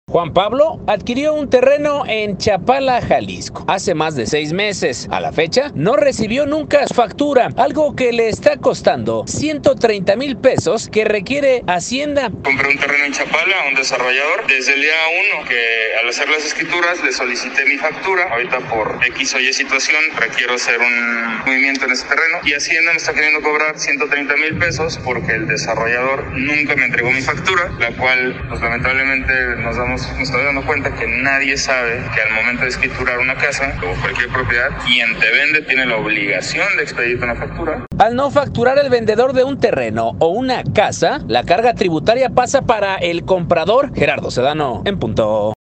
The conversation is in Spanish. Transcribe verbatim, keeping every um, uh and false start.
Juan Pablo adquirió un terreno en Chapala, Jalisco, hace más de seis meses. A la fecha, no recibió nunca factura, algo que le está costando ciento treinta mil pesos que requiere Hacienda. Compré un terreno en Chapala a un desarrollador. Desde el día uno que al hacer las escrituras le solicité mi factura. Ahorita por X o Y situación requiero hacer un movimiento en ese terreno y Hacienda me está queriendo cobrar ciento treinta mil pesos porque el desarrollador nunca me entregó mi factura, la cual pues lamentablemente nos damos nos estamos dando cuenta que nadie sabe que al momento de escriturar una casa o cualquier propiedad, quien te vende tiene la obligación de expedirte una factura. Al no facturar el vendedor de un terreno o una casa, la carga tributaria pasa para el comprador. Gerardo Sedano, en punto.